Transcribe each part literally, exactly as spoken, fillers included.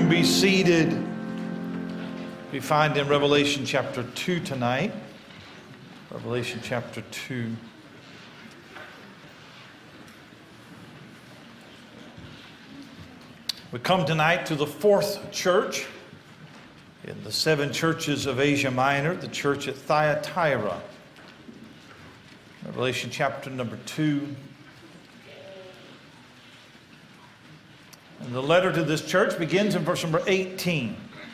can be seated. We find in Revelation chapter two tonight. Revelation chapter two. We come tonight to the fourth church in the seven churches of Asia Minor, the church at Thyatira. Revelation chapter number two. And the letter to this church begins in verse number eighteen.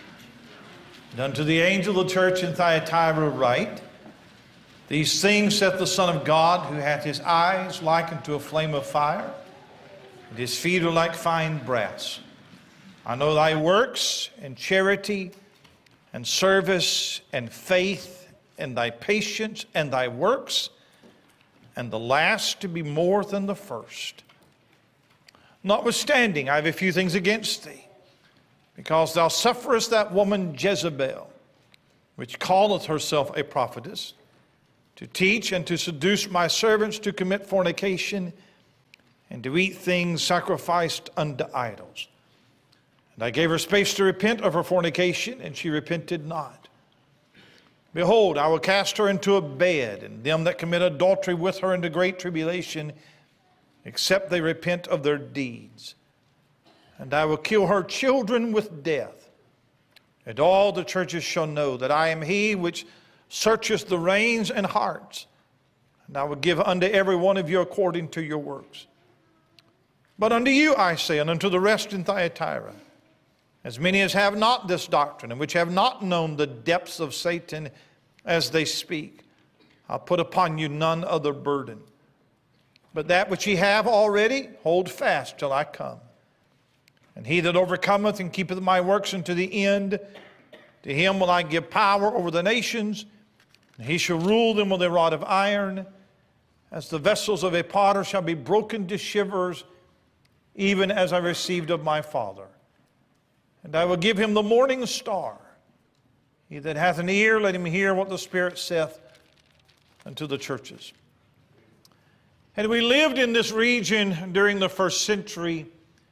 And unto the angel of the church in Thyatira write, These things saith the Son of God, who hath his eyes like unto a flame of fire, and his feet are like fine brass. I know thy works, and charity, and service, and faith, and thy patience, and thy works, and the last to be more than the first. Notwithstanding, I have a few things against thee, because thou sufferest that woman Jezebel, which calleth herself a prophetess, to teach and to seduce my servants to commit fornication, and to eat things sacrificed unto idols. And I gave her space to repent of her fornication, and she repented not. Behold, I will cast her into a bed, and them that commit adultery with her into great tribulation, except they repent of their deeds. And I will kill her children with death. And all the churches shall know that I am he which searcheth the reins and hearts. And I will give unto every one of you according to your works. But unto you I say, and unto the rest in Thyatira, as many as have not this doctrine, and which have not known the depths of Satan as they speak, I'll put upon you none other burden. But that which ye have already, hold fast till I come. And he that overcometh and keepeth my works unto the end, to him will I give power over the nations, and he shall rule them with a rod of iron, as the vessels of a potter shall be broken to shivers, even as I received of my Father. And I will give him the morning star. He that hath an ear, let him hear what the Spirit saith unto the churches. Had we lived in this region during the first century,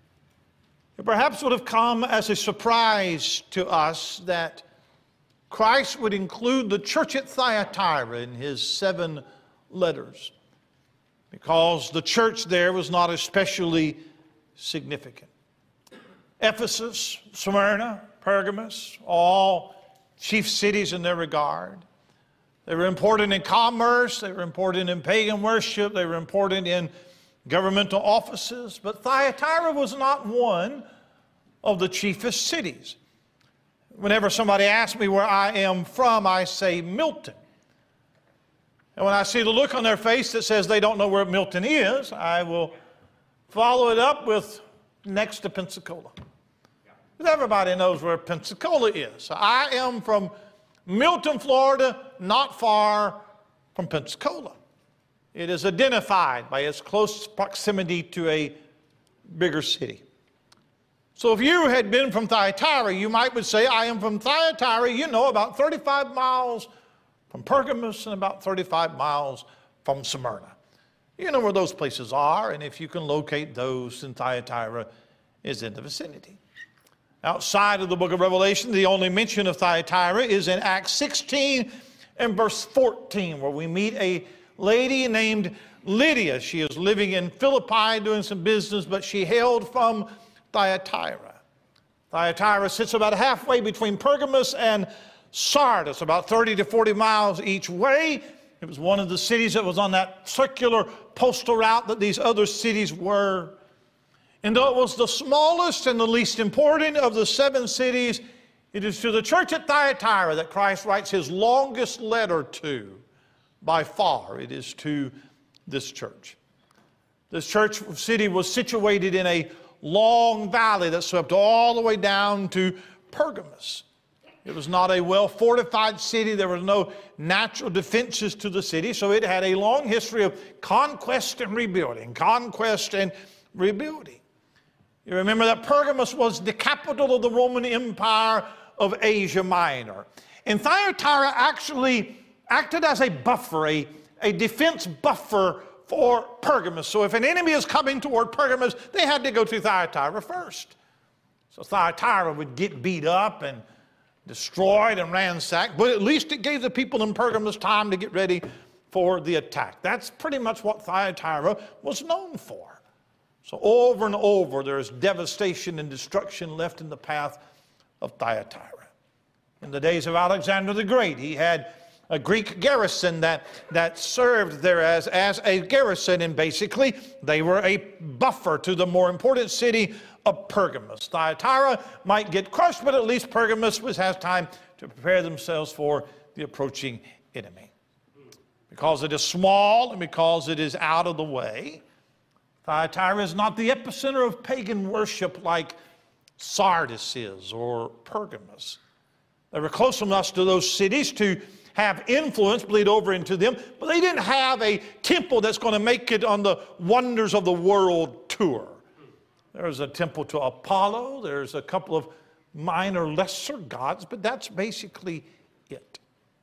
it perhaps would have come as a surprise to us that Christ would include the church at Thyatira in his seven letters, because the church there was not especially significant. Ephesus, Smyrna, Pergamos, all chief cities in their regard. They were important in commerce, they were important in pagan worship, they were important in governmental offices, but Thyatira was not one of the chiefest cities. Whenever somebody asks me where I am from, I say Milton. And when I see the look on their face that says they don't know where Milton is, I will follow it up with next to Pensacola. Because everybody knows where Pensacola is. So I am from Milton, Florida, not far from Pensacola. It is identified by its close proximity to a bigger city. So if you had been from Thyatira, you might would say, I am from Thyatira, you know, about thirty-five miles from Pergamos and about thirty-five miles from Smyrna. You know where those places are, and if you can locate those, then Thyatira is in the vicinity. Outside of the book of Revelation, the only mention of Thyatira is in Acts sixteen and verse fourteen, where we meet a lady named Lydia. She is living in Philippi doing some business, but she hailed from Thyatira. Thyatira sits about halfway between Pergamos and Sardis, about thirty to forty miles each way. It was one of the cities that was on that circular postal route that these other cities were. And though it was the smallest and the least important of the seven cities, it is to the church at Thyatira that Christ writes his longest letter to. By far, it is to this church. This church city was situated in a long valley that swept all the way down to Pergamos. It was not a well-fortified city. There were no natural defenses to the city, so it had a long history of conquest and rebuilding, conquest and rebuilding. You remember that Pergamos was the capital of the Roman Empire of Asia Minor. And Thyatira actually acted as a buffer, a, a defense buffer for Pergamos. So if an enemy is coming toward Pergamos, they had to go to Thyatira first. So Thyatira would get beat up and destroyed and ransacked, but at least it gave the people in Pergamos time to get ready for the attack. That's pretty much what Thyatira was known for. So over and over, there is devastation and destruction left in the path of Thyatira. In the days of Alexander the Great, he had a Greek garrison that, that served there as, as a garrison, and basically they were a buffer to the more important city of Pergamos. Thyatira might get crushed, but at least Pergamos was, has time to prepare themselves for the approaching enemy. Because it is small and because it is out of the way, Thyatira is not the epicenter of pagan worship like Sardis is or Pergamos. They were close enough to those cities to have influence bleed over into them, but they didn't have a temple that's going to make it on the Wonders of the World tour. There's a temple to Apollo. There's a couple of minor, lesser gods, but that's basically it.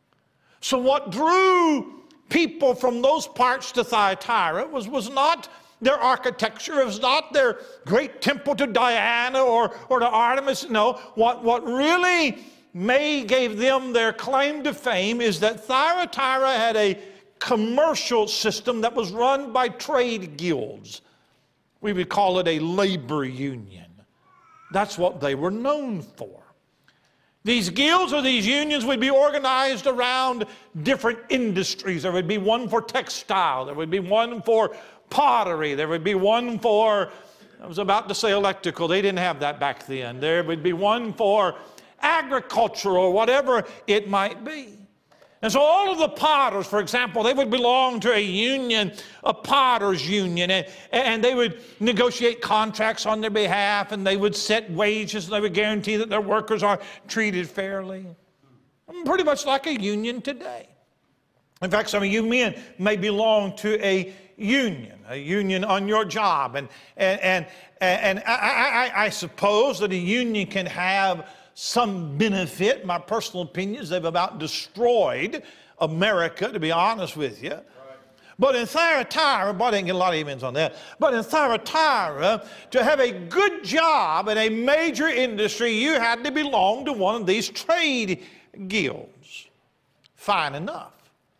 So what drew people from those parts to Thyatira was, was not their architecture. It was not their great temple to Diana or, or to Artemis. No, what, what really may gave them their claim to fame is that Thyatira had a commercial system that was run by trade guilds. We would call it a labor union. That's what they were known for. These guilds or these unions would be organized around different industries. There would be one for textile. There would be one for pottery. There would be one for, I was about to say electrical. They didn't have that back then. There would be one for agriculture or whatever it might be. And so all of the potters, for example, they would belong to a union, a potters union, and, and they would negotiate contracts on their behalf, and they would set wages, and they would guarantee that their workers are treated fairly. Pretty much like a union today. In fact, some of you men may belong to a union, a union on your job. And, and, and, and I, I, I suppose that a union can have some benefit. My personal opinion is they've about destroyed America, to be honest with you. Right. But in Thyatira, boy, I didn't get a lot of amens on that. But in Thyatira, to have a good job in a major industry, you had to belong to one of these trade guilds. Fine enough.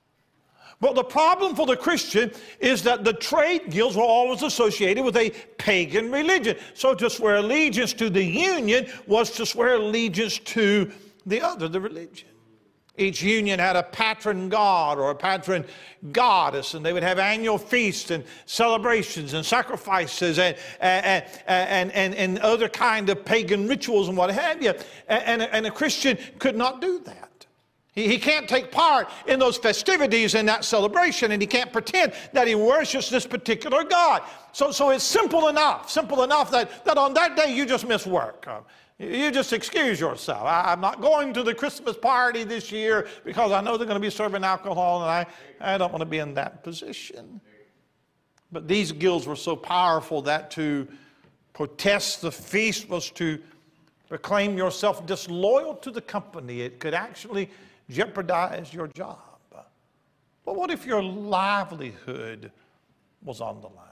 But the problem for the Christian is that the trade guilds were always associated with a pagan religion. So to swear allegiance to the union was to swear allegiance to the other, the religion. Each union had a patron god or a patron goddess, and they would have annual feasts and celebrations and sacrifices and, and, and, and, and other kind of pagan rituals and what have you. And, and a Christian could not do that. He, he can't take part in those festivities and that celebration, and he can't pretend that he worships this particular God. So, so it's simple enough, simple enough that, that on that day you just miss work. Uh, you just excuse yourself. I, I'm not going to the Christmas party this year because I know they're going to be serving alcohol, and I, I don't want to be in that position. But these guilds were so powerful that to protest the feast was to proclaim yourself disloyal to the company. It could actually jeopardize your job. But what if your livelihood was on the line?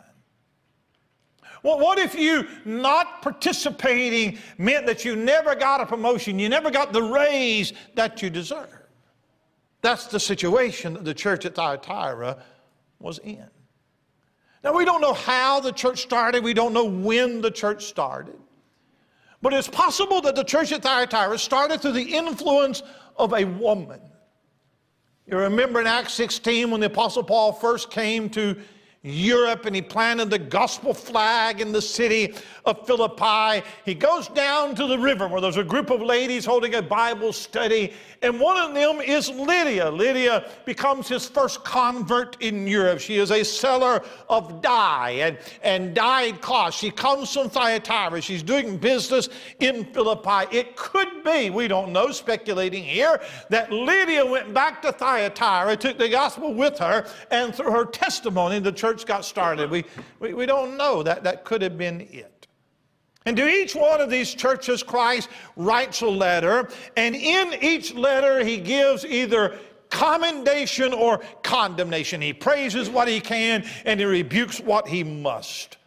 Well, what if you not participating meant that you never got a promotion, you never got the raise that you deserved? That's the situation that the church at Thyatira was in. Now, we don't know how the church started. We don't know when the church started. But it's possible that the church at Thyatira started through the influence of a woman. You remember in Acts sixteen when the Apostle Paul first came to Europe and he planted the gospel flag in the city of Philippi. He goes down to the river where there's a group of ladies holding a Bible study, and one of them is Lydia. Lydia becomes his first convert in Europe. She is a seller of dye and, and dyed cloth. She comes from Thyatira. She's doing business in Philippi. It could be, we don't know, speculating here, that Lydia went back to Thyatira, took the gospel with her, and through her testimony the church got started. We, we, we don't know. That, that could have been it. And to each one of these churches, Christ writes a letter, and in each letter he gives either commendation or condemnation. He praises what he can, and he rebukes what he must.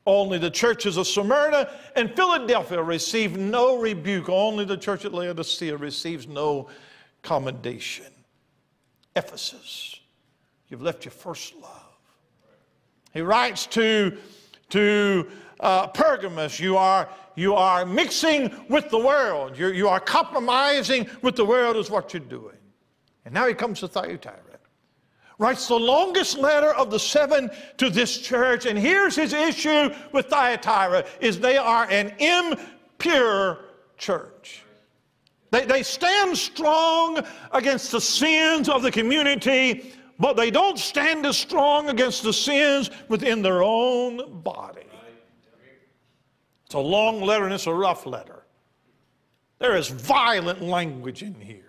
Only the churches of Smyrna and Philadelphia receive no rebuke. Only the church at Laodicea receives no commendation. Ephesus, you've left your first love. He writes to, to uh, Pergamos, you are, you are mixing with the world. You're, you are compromising with the world is what you're doing. And now he comes to Thyatira. Writes the longest letter of the seven to this church. And here's his issue with Thyatira, is they are an impure church. They, they stand strong against the sins of the community, but they don't stand as strong against the sins within their own body. It's a long letter and it's a rough letter. There is violent language in here.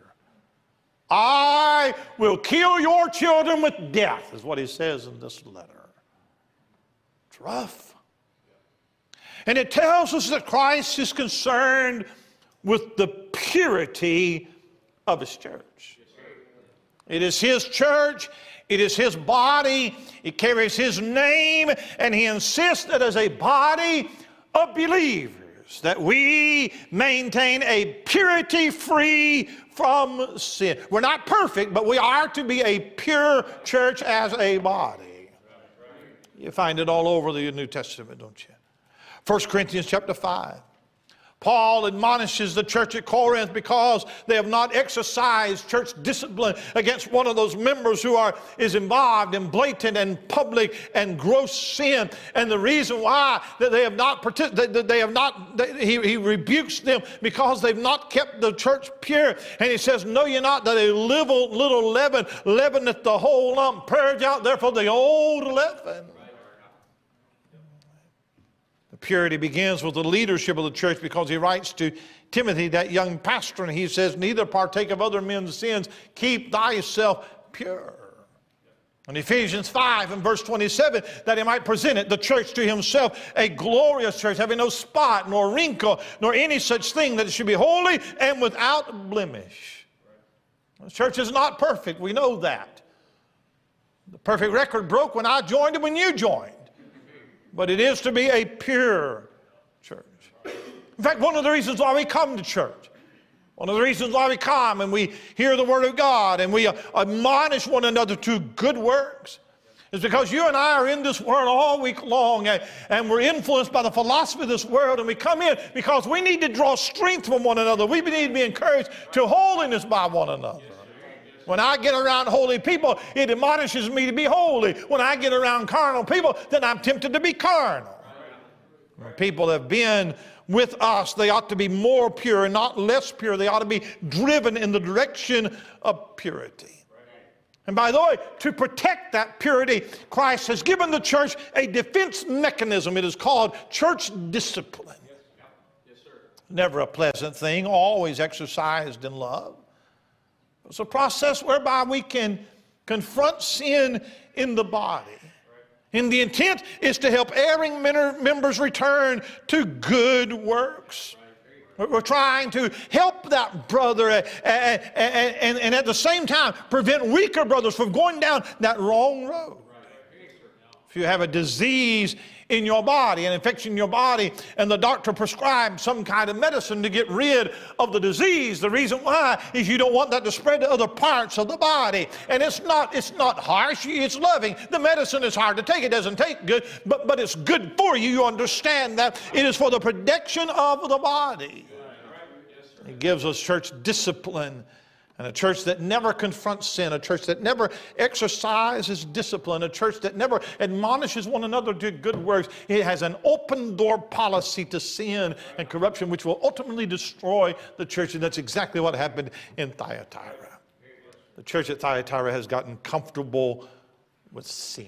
I will kill your children with death, is what he says in this letter. It's rough. And it tells us that Christ is concerned with the purity of his church. It is his church. It is his body. It carries his name. And he insists that as a body of believers, that we maintain a purity free from sin. We're not perfect, but we are to be a pure church as a body. You find it all over the New Testament, don't you? First Corinthians chapter five. Paul admonishes the church at Corinth because they have not exercised church discipline against one of those members who are is involved in blatant and public and gross sin. And the reason why that they have not that they have not he, he rebukes them because they've not kept the church pure. And he says, "Know ye not that a little little leaven leaveneth the whole lump? Purge out therefore the old leaven." Purity begins with the leadership of the church, because he writes to Timothy, that young pastor, and he says, "Neither partake of other men's sins, keep thyself pure." In Ephesians five and verse twenty-seven, that he might present it, the church, to himself, a glorious church, having no spot, nor wrinkle, nor any such thing, that it should be holy and without blemish. The church is not perfect. We know that. The perfect record broke when I joined and when you joined. But it is to be a pure church. In fact, one of the reasons why we come to church, one of the reasons why we come and we hear the Word of God and we admonish one another to good works, is because you and I are in this world all week long, and, and we're influenced by the philosophy of this world, and we come in because we need to draw strength from one another. We need to be encouraged to holiness by one another. When I get around holy people, it admonishes me to be holy. When I get around carnal people, then I'm tempted to be carnal. When people have been with us, they ought to be more pure and not less pure. They ought to be driven in the direction of purity. And by the way, to protect that purity, Christ has given the church a defense mechanism. It is called church discipline. Never a pleasant thing, always exercised in love. It's a process whereby we can confront sin in the body. And the intent is to help erring members return to good works. We're trying to help that brother and, and, and, and at the same time prevent weaker brothers from going down that wrong road. If you have a disease in your body, an infection in your body, and the doctor prescribes some kind of medicine to get rid of the disease, the reason why is you don't want that to spread to other parts of the body. And it's not, it's not harsh, it's loving. The medicine is hard to take, it doesn't take good, but, but it's good for you. You understand that it is for the protection of the body. It gives us church discipline. And a church that never confronts sin, a church that never exercises discipline, a church that never admonishes one another to good works. It has an open door policy to sin and corruption, which will ultimately destroy the church. And that's exactly what happened in Thyatira. The church at Thyatira has gotten comfortable with sin.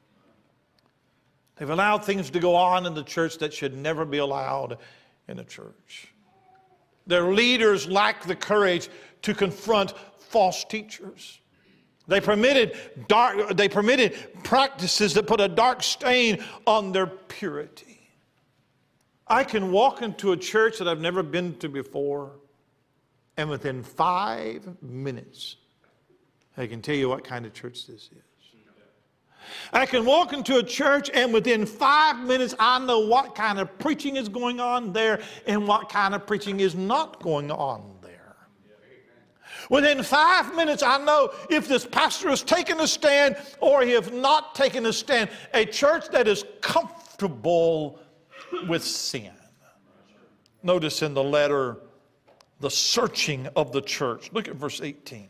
They've allowed things to go on in the church that should never be allowed in a church. Their leaders lack the courage to confront false teachers. They permitted dark, they permitted practices that put a dark stain on their purity. I can walk into a church that I've never been to before, and within five minutes, I can tell you what kind of church this is. I can walk into a church and within five minutes I know what kind of preaching is going on there and what kind of preaching is not going on there. Within five minutes I know if this pastor has taken a stand or he has not taken a stand. A church that is comfortable with sin. Notice in the letter, the searching of the church. Look at verse eighteen.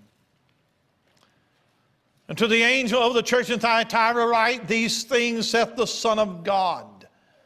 And to the angel of the church in Thyatira write, these things saith the Son of God.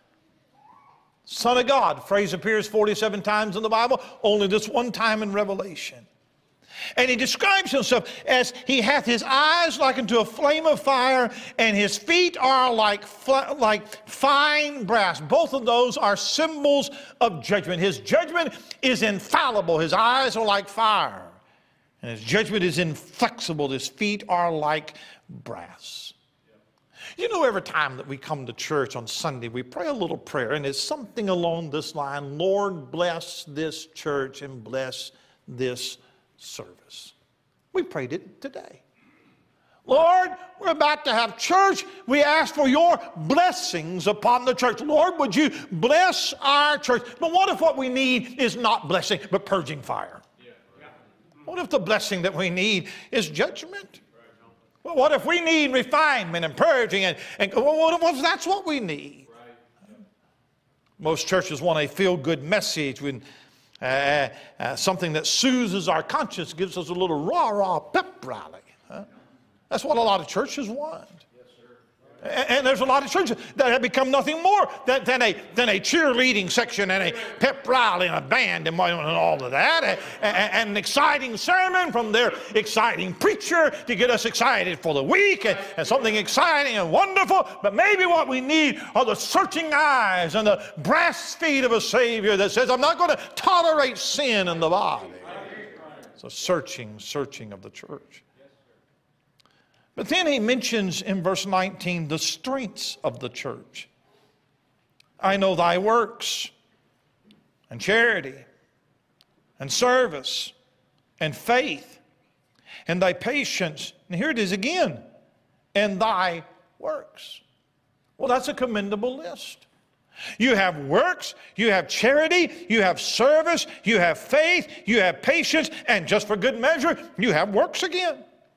Son of God. Phrase appears forty-seven times in the Bible, only this one time in Revelation. And he describes himself as he hath his eyes like unto a flame of fire, and his feet are like, like fine brass. Both of those are symbols of judgment. His judgment is infallible. His eyes are like fire. And his judgment is inflexible. His feet are like brass. You know, every time that we come to church on Sunday, we pray a little prayer, and it's something along this line: Lord, bless this church and bless this service. We prayed it today. Lord, we're about to have church. We ask for your blessings upon the church. Lord, would you bless our church? But what if what we need is not blessing, but purging fire? What if the blessing that we need is judgment? Well, what if we need refinement and purging? And, and what if that's what we need? Most churches want a feel-good message with uh, uh, something that soothes our conscience, gives us a little rah-rah pep rally. Huh? That's what a lot of churches want. And there's a lot of churches that have become nothing more than, than, a, than a cheerleading section and a pep rally and a band and all of that. And, and an exciting sermon from their exciting preacher to get us excited for the week and, and something exciting and wonderful. But maybe what we need are the searching eyes and the brass feet of a Savior that says, I'm not going to tolerate sin in the body. It's a searching, searching of the church. But then he mentions in verse nineteen the strengths of the church. I know thy works and charity and service and faith and thy patience. And here it is again, and thy works. Well, that's a commendable list. You have works, you have charity, you have service, you have faith, you have patience, and just for good measure, you have works again.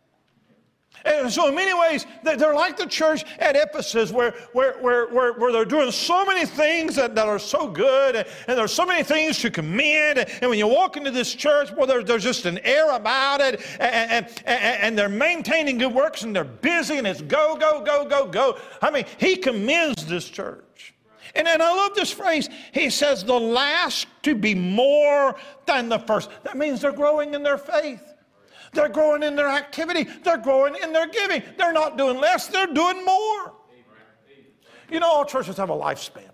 And so in many ways, they're like the church at Ephesus where, where, where, where, where they're doing so many things that, that are so good, and, and there's so many things to commend. And when you walk into this church, well, there, there's just an air about it, and, and, and, and they're maintaining good works, and they're busy, and it's go, go, go, go, go. I mean, he commends this church. And then I love this phrase. He says, the last to be more than the first. That means they're growing in their faith. They're growing in their activity. They're growing in their giving. They're not doing less. They're doing more. You know, all churches have a lifespan.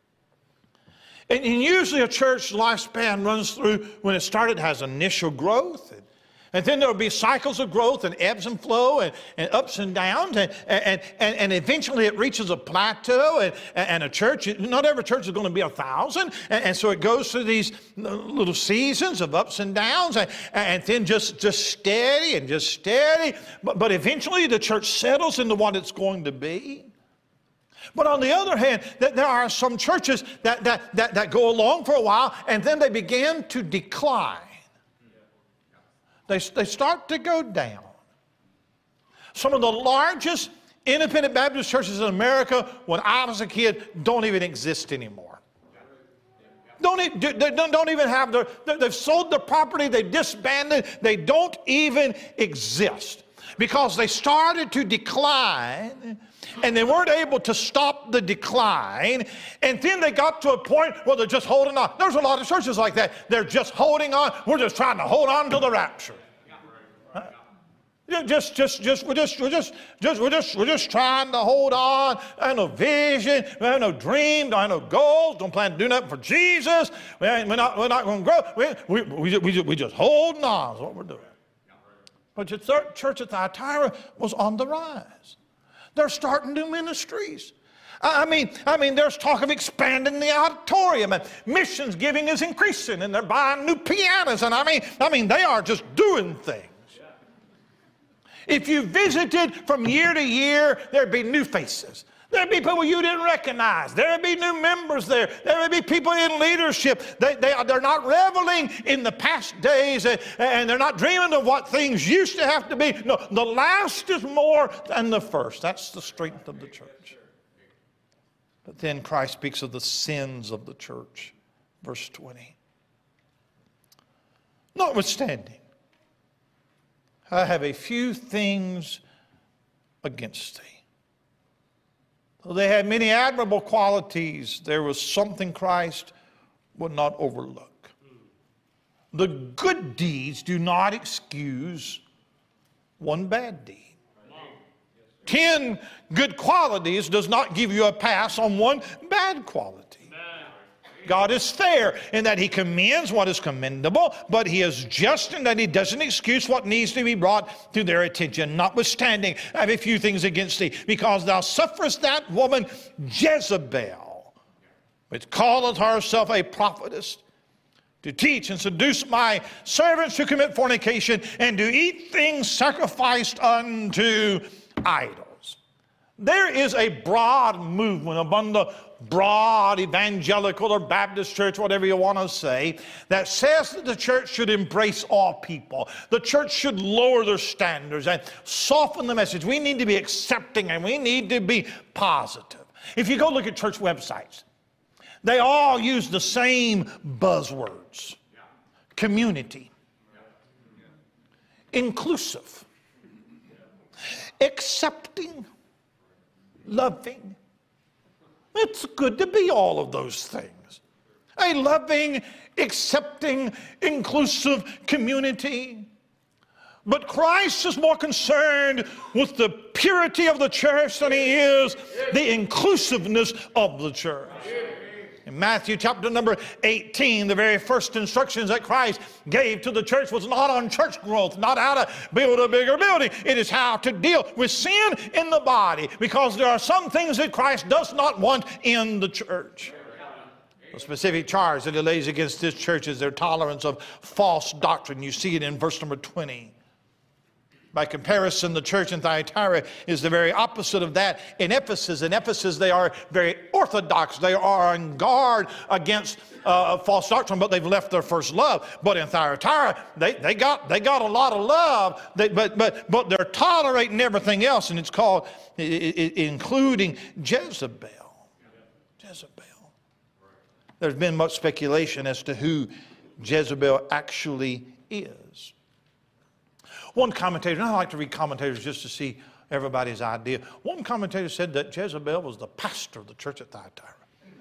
And, and usually a church lifespan runs through, when it started, has initial growth. And, and then there will be cycles of growth and ebbs and flow and, and ups and downs. And, and, and, and eventually it reaches a plateau. And, and a church, not every church is going to be a thousand. And, and so it goes through these little seasons of ups and downs. And, and then just, just steady and just steady. But, but eventually the church settles into what it's going to be. But on the other hand, there are some churches that, that, that, that go along for a while and then they begin to decline. They, they start to go down. Some of the largest independent Baptist churches in America, when I was a kid, don't even exist anymore. Don't, don't, don't even have their, they've sold their property, they've disbanded, they don't even exist. Because they started to decline, and they weren't able to stop the decline, and then they got to a point where they're just holding on. There's a lot of churches like that. They're just holding on. We're just trying to hold on to the rapture. Huh? Just, just, just, we're just, we're just, just, we're just, we're just trying to hold on. I have no vision. We have no dream. I have no goals. Don't plan to do nothing for Jesus. We ain't, we're not, we're not going to grow. We, we, we, we, we just holding on is what we're doing. But the church at Thyatira was on the rise. They're starting new ministries. I mean, I mean, there's talk of expanding the auditorium, and missions giving is increasing, and they're buying new pianos, and I mean, I mean, they are just doing things. If you visited from year to year, there'd be new faces. There'd be people you didn't recognize. There'd be new members there. There would be people in leadership. They, they, they're not reveling in the past days, and, and they're not dreaming of what things used to have to be. No, the last is more than the first. That's the strength of the church. But then Christ speaks of the sins of the church. Verse twenty. Notwithstanding, I have a few things against thee. Though they had many admirable qualities, there was something Christ would not overlook. The good deeds do not excuse one bad deed. Ten good qualities does not give you a pass on one bad quality. God is fair in that he commends what is commendable, but he is just in that he doesn't excuse what needs to be brought to their attention. Notwithstanding, I have a few things against thee, because thou sufferest that woman Jezebel, which calleth herself a prophetess, to teach and seduce my servants to commit fornication and to eat things sacrificed unto idols. There is a broad movement among the broad evangelical or Baptist church, whatever you want to say, that says that the church should embrace all people. The church should lower their standards and soften the message. We need to be accepting and we need to be positive. If you go look at church websites, they all use the same buzzwords. Community. Inclusive. Accepting. Loving. It's good to be all of those things. A loving, accepting, inclusive community. But Christ is more concerned with the purity of the church than he is the inclusiveness of the church. In Matthew chapter number eighteen, the very first instructions that Christ gave to the church was not on church growth, not how to build a bigger building. It is how to deal with sin in the body, because there are some things that Christ does not want in the church. The specific charge that he lays against this church is their tolerance of false doctrine. You see it in verse number twenty. By comparison, the church in Thyatira is the very opposite of that in Ephesus. In Ephesus, they are very orthodox. They are on guard against uh, false doctrine, but they've left their first love. But in Thyatira, they, they, got, they got a lot of love, they, but, but, but they're tolerating everything else, and it's called, I, I, including Jezebel. Jezebel. There's been much speculation as to who Jezebel actually is. One commentator, and I like to read commentators just to see everybody's idea. One commentator said that Jezebel was the pastor of the church at Thyatira.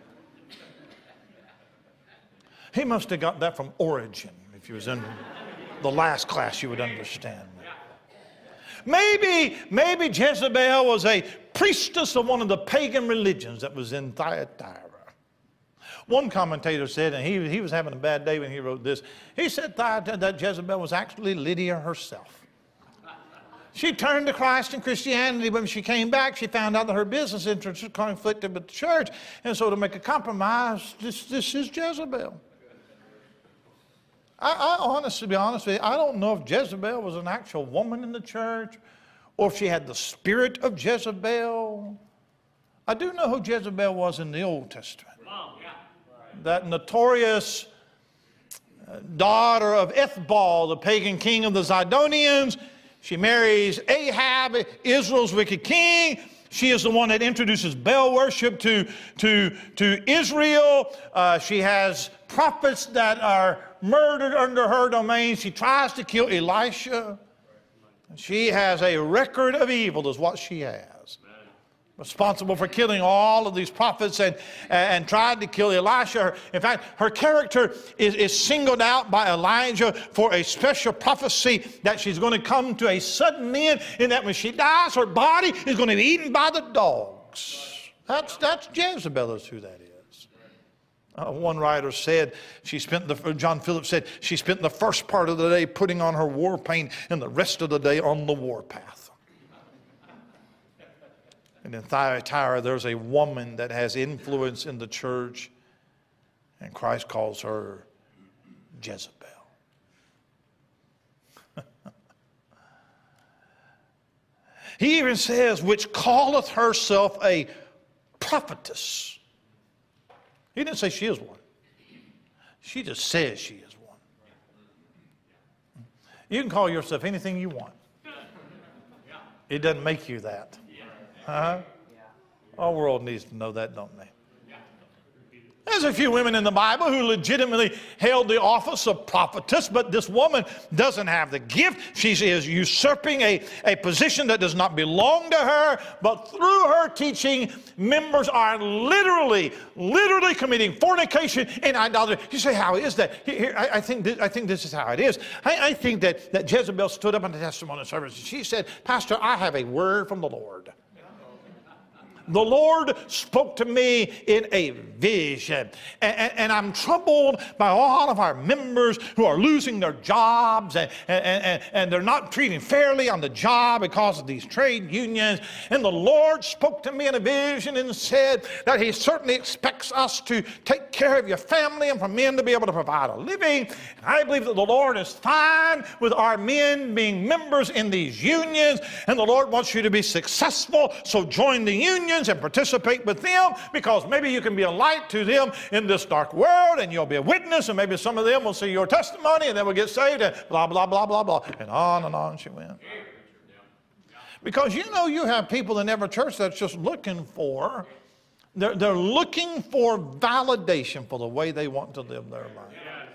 He must have got that from Origen. If you was in the last class, you would understand. Maybe, maybe Jezebel was a priestess of one of the pagan religions that was in Thyatira. One commentator said, and he, he was having a bad day when he wrote this, he said that Jezebel was actually Lydia herself. She turned to Christ and Christianity, but when she came back, she found out that her business interests were conflicted with the church, and so to make a compromise, this, this is Jezebel. I, I honestly, to be honest with you, I don't know if Jezebel was an actual woman in the church, or if she had the spirit of Jezebel. I do know who Jezebel was in the Old Testament. That notorious daughter of Ethbal, the pagan king of the Zidonians. She marries Ahab, Israel's wicked king. She is the one that introduces Baal worship to, to, to Israel. Uh, she has prophets that are murdered under her domain. She tries to kill Elisha. She has a record of evil is what she has. Responsible for killing all of these prophets and, and tried to kill Elisha. In fact, her character is, is singled out by Elijah for a special prophecy that she's going to come to a sudden end, and that when she dies, her body is going to be eaten by the dogs. That's, that's Jezebel is who that is. Uh, one writer said she spent the, John Phillips said she spent the first part of the day putting on her war paint and the rest of the day on the warpath. And in Thyatira, there's a woman that has influence in the church, and Christ calls her Jezebel. He even says, which calleth herself a prophetess. He didn't say she is one. She just says she is one. You can call yourself anything you want. It doesn't make you that. Huh? Our world needs to know that, don't they? There's a few women in the Bible who legitimately held the office of prophetess, but this woman doesn't have the gift. She is usurping a, a position that does not belong to her, but through her teaching, members are literally, literally committing fornication and idolatry. You say, how is that? Here, I, I, think this, I think this is how it is. I, I think that, that Jezebel stood up in the testimony service and she said, Pastor, I have a word from the Lord. The Lord spoke to me in a vision. And, and, and I'm troubled by all of our members who are losing their jobs and, and, and, and they're not treating fairly on the job because of these trade unions. And the Lord spoke to me in a vision and said that He certainly expects us to take care of your family and for men to be able to provide a living. And I believe that the Lord is fine with our men being members in these unions. And the Lord wants you to be successful. So join the union and participate with them, because maybe you can be a light to them in this dark world and you'll be a witness, and maybe some of them will see your testimony and they will get saved, and blah, blah, blah, blah, blah. And on and on she went. Because you know you have people in every church that's just looking for, they're, they're looking for validation for the way they want to live their life.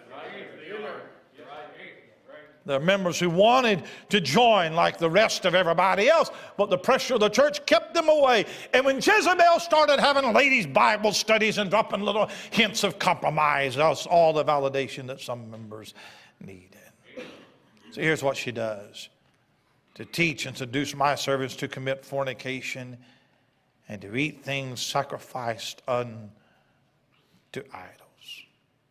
There are members who wanted to join like the rest of everybody else, but the pressure of the church kept them away. And when Jezebel started having ladies' Bible studies and dropping little hints of compromise, that's all the validation that some members needed. So here's what she does. To teach and seduce my servants to commit fornication and to eat things sacrificed unto idols.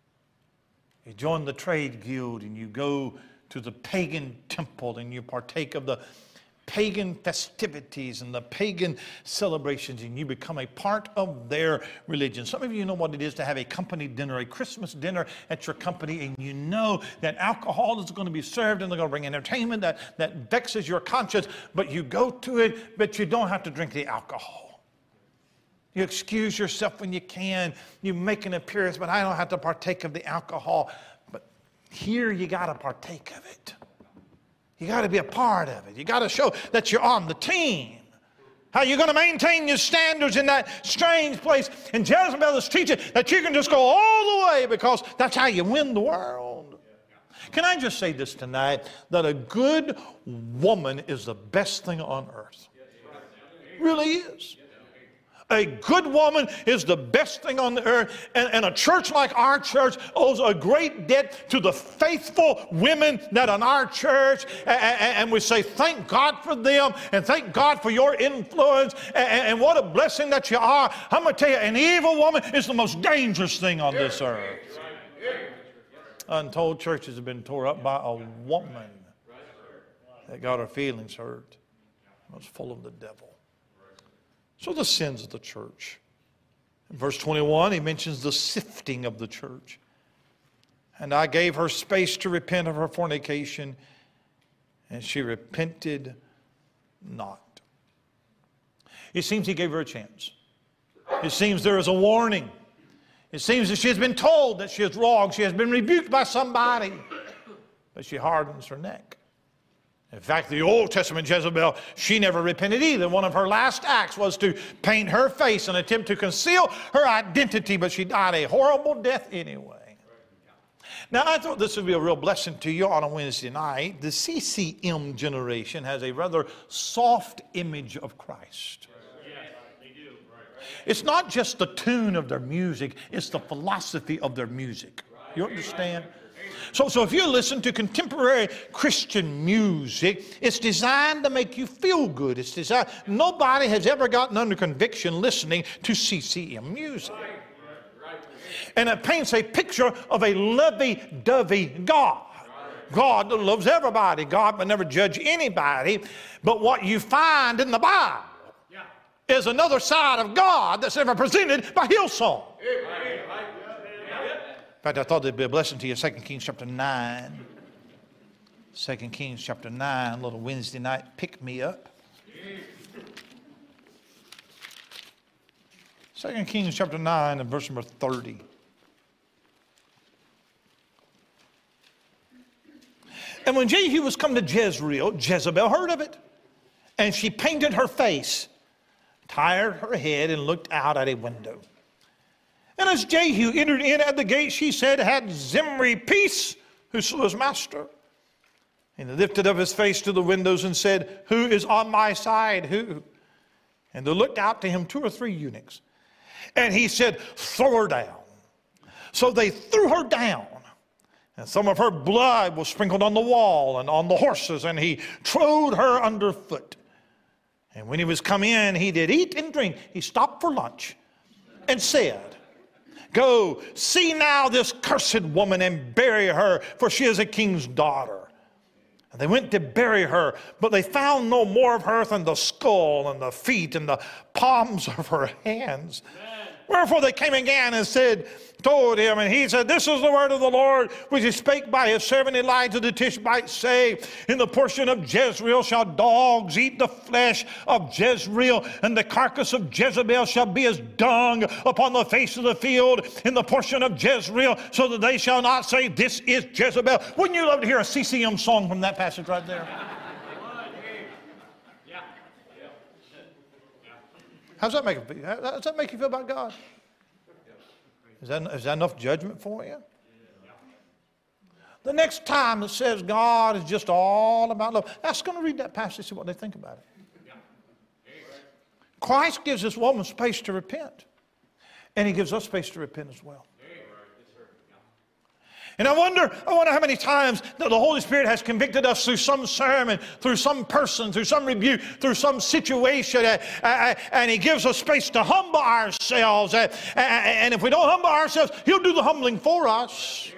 You join the trade guild and you go to the pagan temple and you partake of the pagan festivities and the pagan celebrations, and you become a part of their religion. Some of you know what it is to have a company dinner, a Christmas dinner at your company, and you know that alcohol is going to be served and they're going to bring entertainment that, that vexes your conscience, but you go to it, but you don't have to drink the alcohol. You excuse yourself when you can. You make an appearance, but I don't have to partake of the alcohol. Here you got to partake of it. You got to be a part of it. You got to show that you're on the team. How are you going to maintain your standards in that strange place? And Jezebel is teaching that you can just go all the way because that's how you win the world. Can I just say this tonight, that a good woman is the best thing on earth. Really is. A good woman is the best thing on the earth. And, and a church like our church owes a great debt to the faithful women that are in our church. And, and, and we say, thank God for them and thank God for your influence. And, and what a blessing that you are. I'm going to tell you, an evil woman is the most dangerous thing on this earth. Untold churches have been tore up by a woman that got her feelings hurt and was full of the devil. So the sins of the church. In verse twenty-one, he mentions the sifting of the church. And I gave her space to repent of her fornication, and she repented not. It seems he gave her a chance. It seems there is a warning. It seems that she has been told that she is wrong. She has been rebuked by somebody, but she hardens her neck. In fact, the Old Testament Jezebel, she never repented either. One of her last acts was to paint her face and attempt to conceal her identity, but she died a horrible death anyway. Now, I thought this would be a real blessing to you on a Wednesday night. The C C M generation has a rather soft image of Christ. It's not just the tune of their music, it's the philosophy of their music. You understand? So, so if you listen to contemporary Christian music, it's designed to make you feel good. It's designed. Nobody has ever gotten under conviction listening to C C M music. And it paints a picture of a lovey-dovey God. God that loves everybody. God would never judge anybody. But what you find in the Bible is another side of God that's ever presented by Hillsong. In fact, I thought it'd be a blessing to you. Second Kings chapter nine. Second Kings chapter nine, little Wednesday night pick me up. Second Kings chapter nine and verse number thirty. And when Jehu was come to Jezreel, Jezebel heard of it. And she painted her face, tired her head, and looked out at a window. And as Jehu entered in at the gate, she said, had Zimri peace, who slew his master? And he lifted up his face to the windows and said, who is on my side? Who? And there looked out to him two or three eunuchs. And he said, throw her down. So they threw her down. And some of her blood was sprinkled on the wall and on the horses, and he trode her underfoot. And when he was come in, he did eat and drink. He stopped for lunch and said, go, see now this cursed woman and bury her, for she is a king's daughter. And they went to bury her, but they found no more of her than the skull and the feet and the palms of her hands. Amen. Wherefore they came again and said, told him, and he said, this is the word of the Lord, which he spake by his servant Elijah the Tishbite, say, in the portion of Jezreel shall dogs eat the flesh of Jezreel, and the carcass of Jezebel shall be as dung upon the face of the field in the portion of Jezreel, so that they shall not say, this is Jezebel. Wouldn't you love to hear a C C M song from that passage right there? How's that make you feel? How does that make you feel about God? Is that, is that enough judgment for you? The next time it says God is just all about love, ask them to read that passage, see what they think about it. Christ gives this woman space to repent. And he gives us space to repent as well. And I wonder, I wonder how many times that the Holy Spirit has convicted us through some sermon, through some person, through some rebuke, through some situation, uh, uh, and he gives us space to humble ourselves. Uh, uh, and if we don't humble ourselves, he'll do the humbling for us.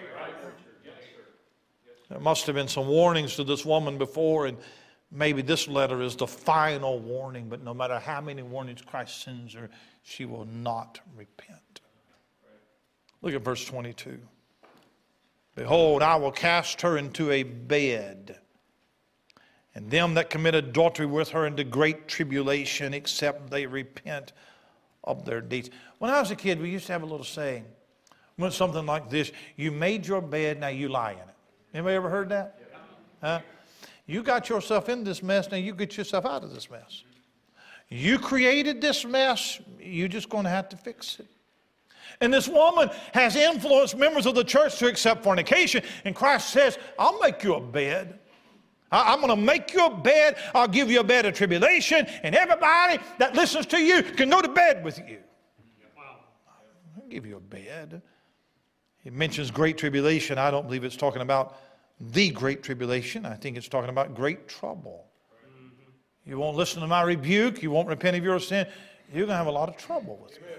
There must have been some warnings to this woman before, and maybe this letter is the final warning, but no matter how many warnings Christ sends her, she will not repent. Look at verse twenty-two. Behold, I will cast her into a bed, and them that commit adultery with her into great tribulation, except they repent of their deeds. When I was a kid, we used to have a little saying. Went something like this: you made your bed, now you lie in it. Anybody ever heard that? Huh? You got yourself in this mess, now you get yourself out of this mess. You created this mess, you're just going to have to fix it. And this woman has influenced members of the church to accept fornication. And Christ says, I'll make you a bed. I'm going to make you a bed. I'll give you a bed of tribulation. And everybody that listens to you can go to bed with you. I'll give you a bed. He mentions great tribulation. I don't believe it's talking about the great tribulation. I think it's talking about great trouble. You won't listen to my rebuke. You won't repent of your sin. You're going to have a lot of trouble with me.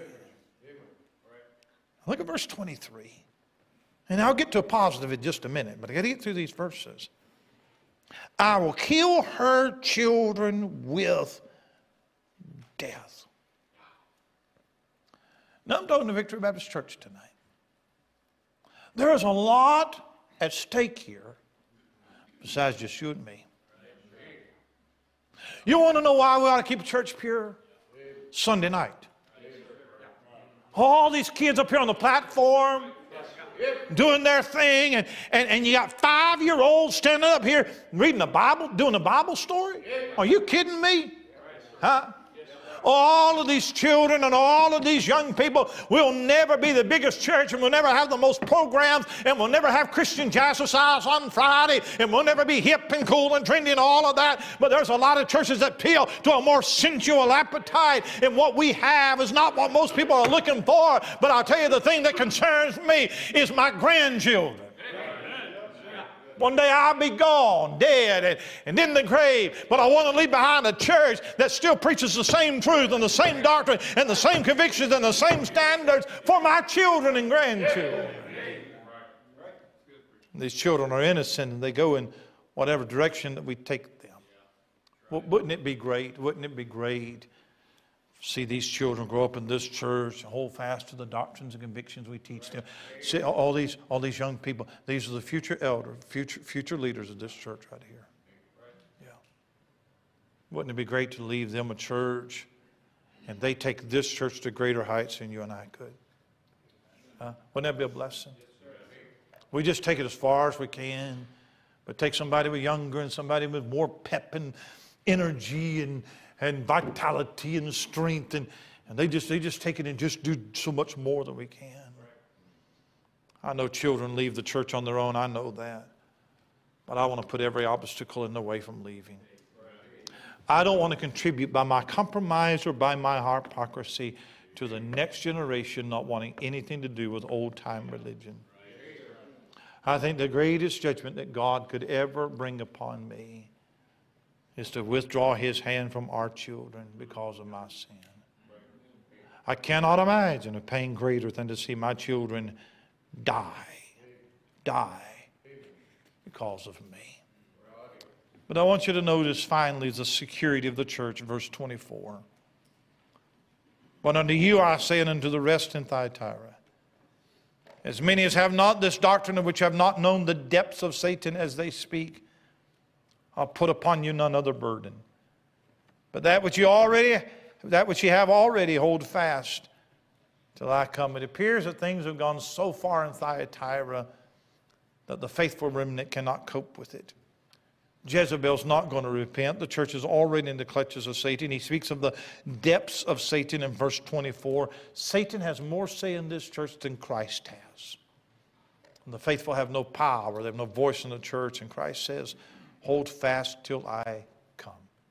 Look at verse twenty-three. And I'll get to a positive in just a minute, but I got to get through these verses. I will kill her children with death. Now I'm talking to Victory Baptist Church tonight. There is a lot at stake here besides just you and me. You want to know why we ought to keep a church pure? Sunday night. All these kids up here on the platform doing their thing, and, and, and you got five-year-olds standing up here reading the Bible, doing a Bible story? Are you kidding me? Huh? All of these children and all of these young people will never be the biggest church, and we'll never have the most programs, and we'll never have Christian jazzercise on Friday, and we'll never be hip and cool and trendy and all of that. But there's a lot of churches that appeal to a more sensual appetite, and what we have is not what most people are looking for. But I'll tell you, the thing that concerns me is my grandchildren. One day I'll be gone, dead, and, and in the grave. But I want to leave behind a church that still preaches the same truth and the same doctrine and the same convictions and the same standards for my children and grandchildren. These children are innocent, and they go in whatever direction that we take them. Well, wouldn't it be great? Wouldn't it be great? See these children grow up in this church, hold fast to the doctrines and convictions we teach them. See all these, all these young people. These are the future elders, future, future leaders of this church right here. Yeah. Wouldn't it be great to leave them a church and they take this church to greater heights than you and I could? Uh, wouldn't that be a blessing? We just take it as far as we can, but take somebody with younger and somebody with more pep and energy and, and vitality and strength, and, and they just they just take it and just do so much more than we can. I know children leave the church on their own. I know that. But I want to put every obstacle in the way from leaving. I don't want to contribute by my compromise or by my hypocrisy to the next generation not wanting anything to do with old-time religion. I think the greatest judgment that God could ever bring upon me is to withdraw His hand from our children because of my sin. I cannot imagine a pain greater than to see my children die, die because of me. But I want you to notice finally the security of the church, verse twenty-four. But unto you I say, and unto the rest in Thyatira, as many as have not this doctrine, of which have not known the depths of Satan as they speak, I'll put upon you none other burden. But that which you already, that which you have already, hold fast till I come. It appears that things have gone so far in Thyatira that the faithful remnant cannot cope with it. Jezebel's not going to repent. The church is already in the clutches of Satan. He speaks of the depths of Satan in verse twenty-four. Satan has more say in this church than Christ has. And the faithful have no power. They have no voice in the church. And Christ says, hold fast till I come.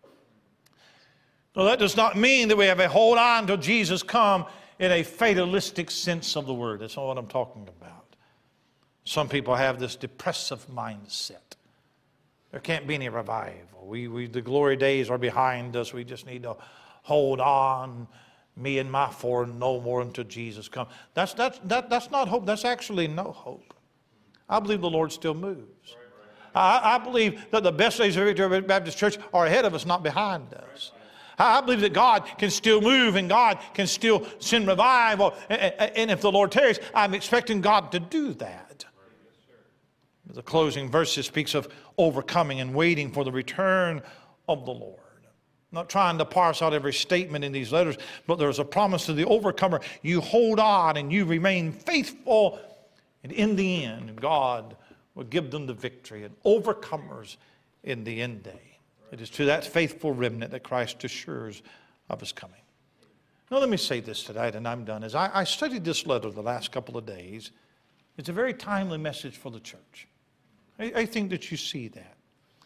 Now that does not mean that we have a hold on till Jesus come in a fatalistic sense of the word. That's not what I'm talking about. Some people have this depressive mindset. There can't be any revival. We, we, the glory days are behind us. We just need to hold on, me and my four, no more until Jesus comes. That's, that's, that, that's not hope. That's actually no hope. I believe the Lord still moves. I, I believe that the best days of Victory Baptist Church are ahead of us, not behind us. I believe that God can still move and God can still send revival. And if the Lord tarries, I'm expecting God to do that. The closing verses speaks of overcoming and waiting for the return of the Lord. I'm not trying to parse out every statement in these letters, but there's a promise to the overcomer. You hold on and you remain faithful, and in the end, God will give them the victory, and overcomers in the end day. It is to that faithful remnant that Christ assures of His coming. Now let me say this tonight, and I'm done. As I, I studied this letter the last couple of days, it's a very timely message for the church. I, I think that you see that.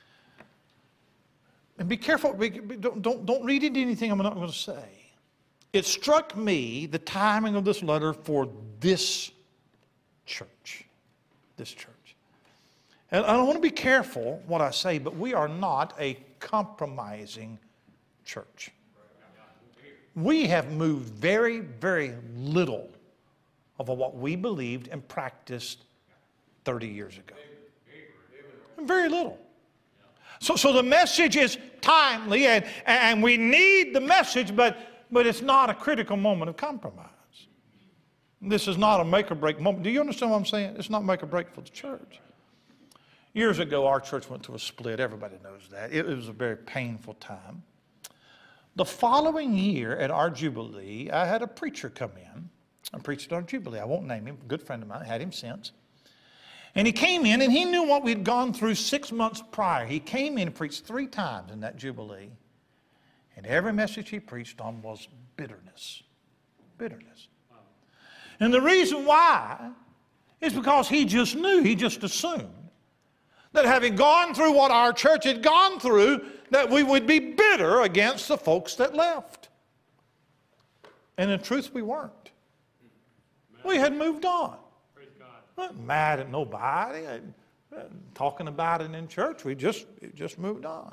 And be careful, don't, don't, don't read into anything I'm not going to say. It struck me, the timing of this letter, for this church. This church. And I want to be careful what I say, but we are not a compromising church. We have moved very, very little of what we believed and practiced thirty years ago. Very little. So, so the message is timely, and, and we need the message, but, but it's not a critical moment of compromise. This is not a make or break moment. Do you understand what I'm saying? It's not make or break for the church. Years ago, our church went through a split. Everybody knows that. It, it was a very painful time. The following year at our Jubilee, I had a preacher come in. I preached at our Jubilee. I won't name him. A good friend of mine. I had him since. And he came in, and he knew what we'd gone through six months prior. He came in and preached three times in that Jubilee. And every message he preached on was bitterness. Bitterness. And the reason why is because he just knew, he just assumed that having gone through what our church had gone through, that we would be bitter against the folks that left. And in truth, we weren't. We had moved on. We weren't mad at nobody, talking about it in church. We just, it just moved on.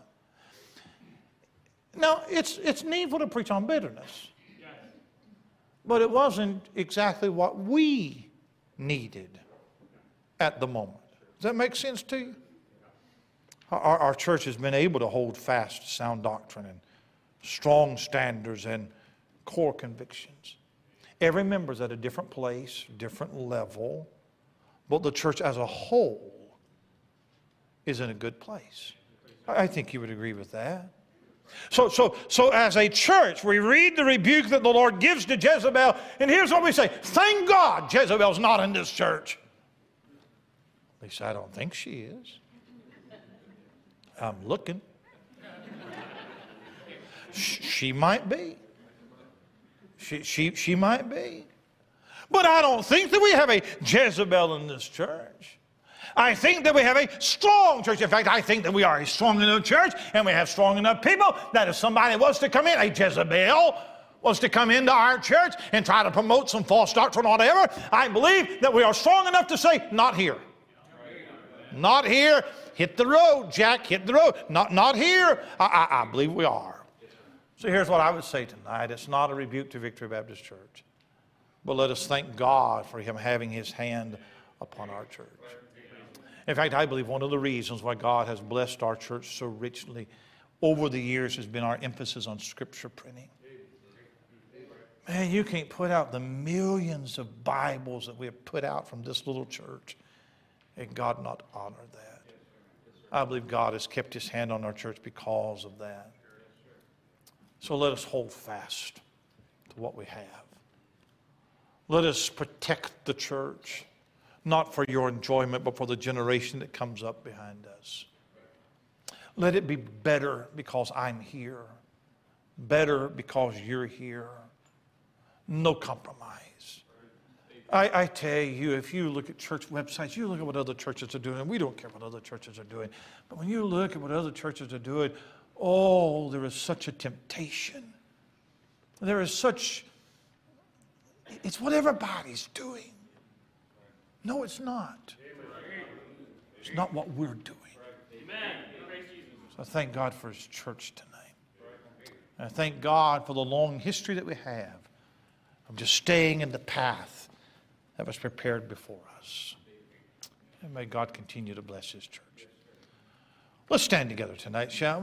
Now, it's, it's needful to preach on bitterness. But it wasn't exactly what we needed at the moment. Does that make sense to you? Our, our church has been able to hold fast to sound doctrine and strong standards and core convictions. Every member is at a different place, different level, but the church as a whole is in a good place. I think you would agree with that. So, so, so as a church, we read the rebuke that the Lord gives to Jezebel, and here's what we say: thank God Jezebel's not in this church. At least I don't think she is. I'm looking. She might be. She, she, she might be. But I don't think that we have a Jezebel in this church. I think that we have a strong church. In fact, I think that we are a strong enough church, and we have strong enough people that if somebody wants to come in, a Jezebel wants to come into our church and try to promote some false doctrine or whatever, I believe that we are strong enough to say, not here. Not here. Hit the road, Jack, hit the road. Not, not here. I, I, I believe we are. So here's what I would say tonight. It's not a rebuke to Victory Baptist Church. But let us thank God for Him having His hand upon our church. In fact, I believe one of the reasons why God has blessed our church so richly over the years has been our emphasis on Scripture printing. Man, you can't put out the millions of Bibles that we have put out from this little church and God not honor that. I believe God has kept His hand on our church because of that. So let us hold fast to what we have. Let us protect the church, not for your enjoyment, but for the generation that comes up behind us. Let it be better because I'm here, better because you're here. No compromise. I, I tell you, if you look at church websites, you look at what other churches are doing, and we don't care what other churches are doing, but when you look at what other churches are doing, oh, there is such a temptation. There is such... It's what everybody's doing. No, it's not. It's not what we're doing. So I thank God for His church tonight. And I thank God for the long history that we have of just staying in the path that was prepared before us. And may God continue to bless His church. Let's stand together tonight, shall we?